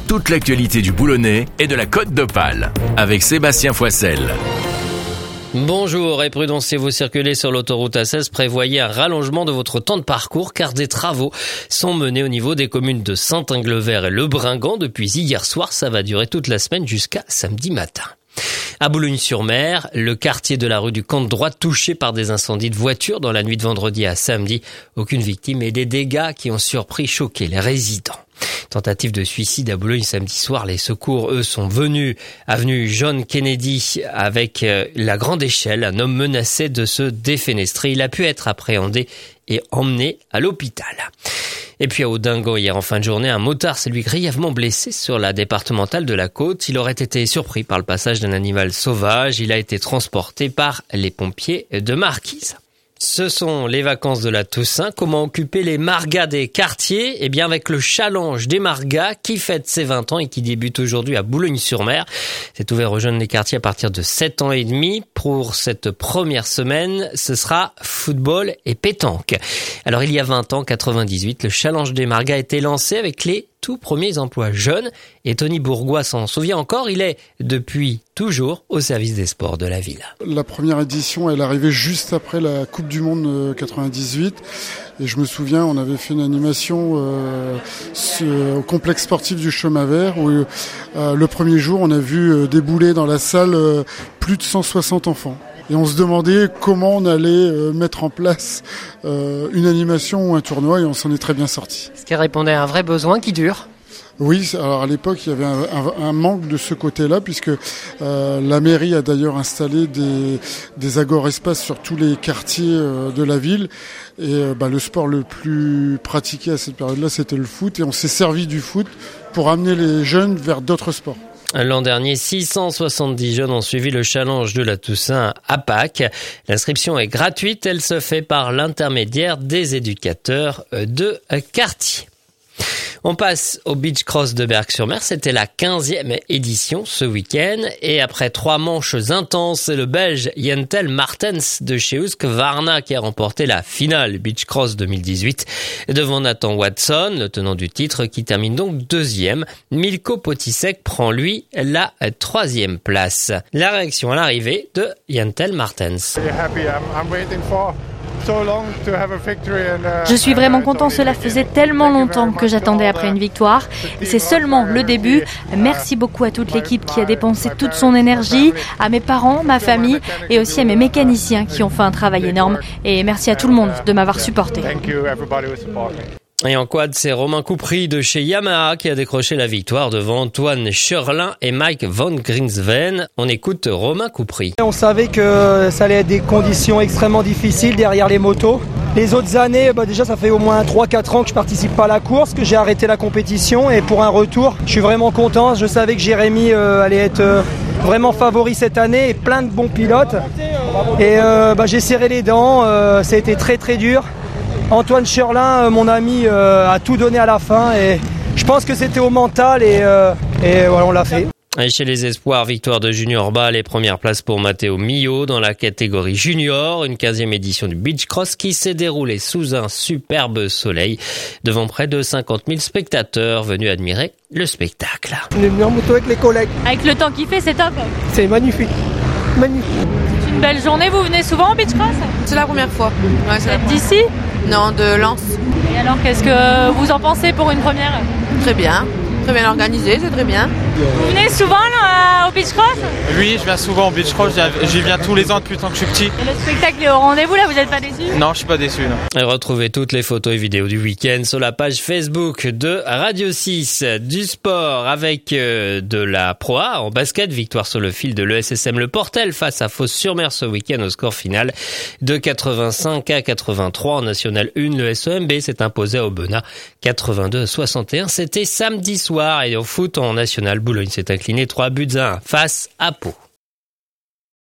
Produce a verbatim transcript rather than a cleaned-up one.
toute l'actualité du Boulonnais et de la Côte d'Opale avec Sébastien Foissel. Bonjour et prudence si vous circulez sur l'autoroute A seize, prévoyez un rallongement de votre temps de parcours car des travaux sont menés au niveau des communes de Saint-Inglevert et Le Bringant depuis hier soir. Ça va durer toute la semaine jusqu'à samedi matin. À Boulogne-sur-Mer, le quartier de la rue du Camp de Droite touché par des incendies de voitures dans la nuit de vendredi à samedi. Aucune victime et des dégâts qui ont surpris, choqué les résidents. Tentative de suicide à Boulogne samedi soir. Les secours, eux, sont venus avenue John Kennedy avec la grande échelle. Un homme menacé de se défenestrer. Il a pu être appréhendé et emmené à l'hôpital. Et puis à Audingon, hier en fin de journée, un motard s'est lui grièvement blessé sur la départementale de la Côte. Il aurait été surpris par le passage d'un animal sauvage. Il a été transporté par les pompiers de Marquise. Ce sont les vacances de la Toussaint. Comment occuper les margas des quartiers? Eh bien, avec le challenge des margas qui fête ses vingt ans et qui débute aujourd'hui à Boulogne-sur-Mer. C'est ouvert aux jeunes des quartiers à partir de sept ans et demi. Pour cette première semaine, ce sera football et pétanque. Alors, il y a vingt ans, quatre-vingt-dix-huit, le challenge des margas a été lancé avec les tout premiers emplois jeunes. Et Tony Bourgois s'en souvient encore. Il est depuis toujours au service des sports de la ville. La première édition, elle est arrivée juste après la Coupe du Monde quatre-vingt-dix-huit. Et je me souviens, on avait fait une animation euh, au complexe sportif du Chemin Vert où euh, le premier jour, on a vu euh, débouler dans la salle euh, plus de cent soixante enfants. Et on se demandait comment on allait euh, mettre en place euh, une animation ou un tournoi et on s'en est très bien sorti. Ce qui répondait à un vrai besoin qui dure. Oui, alors à l'époque, il y avait un, un, un manque de ce côté-là, puisque euh, la mairie a d'ailleurs installé des, des agor-espaces sur tous les quartiers euh, de la ville. Et euh, bah, le sport le plus pratiqué à cette période-là, c'était le foot. Et on s'est servi du foot pour amener les jeunes vers d'autres sports. L'an dernier, six cent soixante-dix jeunes ont suivi le challenge de la Toussaint à Pâques. L'inscription est gratuite. Elle se fait par l'intermédiaire des éducateurs de quartier. On passe au Beach Cross de Berck-sur-Mer. C'était la quinzième édition ce week-end. Et après trois manches intenses, c'est le Belge Jentel Martens de chez Husqvarna qui a remporté la finale Beach Cross deux mille dix-huit devant Nathan Watson, le tenant du titre, qui termine donc deuxième. Milko Potisek prend, lui, la troisième place. La réaction à l'arrivée de Jentel Martens. Je suis vraiment content, cela faisait tellement longtemps que j'attendais après une victoire. Et c'est seulement le début. Merci beaucoup à toute l'équipe qui a dépensé toute son énergie, à mes parents, ma famille et aussi à mes mécaniciens qui ont fait un travail énorme. Et merci à tout le monde de m'avoir supporté. Et en quad, c'est Romain Coupry de chez Yamaha qui a décroché la victoire devant Antoine Scherlin et Mike Van Grinsven. On écoute Romain Coupry. On savait que ça allait être des conditions extrêmement difficiles derrière les motos. Les autres années, bah déjà ça fait au moins trois quatre ans que je participe pas à la course, que j'ai arrêté la compétition et pour un retour, je suis vraiment content. Je savais que Jérémy euh, allait être euh, vraiment favori cette année et plein de bons pilotes. Et euh, bah, j'ai serré les dents, euh, ça a été très très dur. Antoine Scherlin, mon ami, euh, a tout donné à la fin et je pense que c'était au mental et, euh, et voilà, on l'a fait. Et chez les espoirs, victoire de Junior Bas, les premières places pour Matteo Mio dans la catégorie junior, une quinzième édition du Beach Cross qui s'est déroulée sous un superbe soleil devant près de cinquante mille spectateurs venus admirer le spectacle. On est venu en moto avec les collègues. Avec le temps qu'il fait, c'est top. C'est magnifique, magnifique. C'est une belle journée, vous venez souvent au Beach Cross? C'est la première fois. Ouais, Vous êtes d'ici? Non, de Lens. Et alors, qu'est-ce que vous en pensez pour une première? Très bien. Très bien organisé, c'est très bien. Vous venez souvent là, au Beach Cross? Oui, je viens souvent au Beach Cross, j'y viens tous les ans depuis le temps que je suis petit. Et le spectacle est au rendez-vous là, vous n'êtes pas déçus? Non, je suis pas déçu. Non. Et retrouvez toutes les photos et vidéos du week-end sur la page Facebook de Radio six. Du sport avec euh, de la Pro A en basket, victoire sur le fil de l'E S S M Le Portel face à Fos-sur-Mer ce week-end au score final de quatre-vingt-cinq à quatre-vingt-trois. En National un, le S E M B s'est imposé à Aubenas quatre-vingt-deux à soixante et un. C'était samedi soir et au foot en National, Boulogne s'est incliné trois buts à un face à Pau.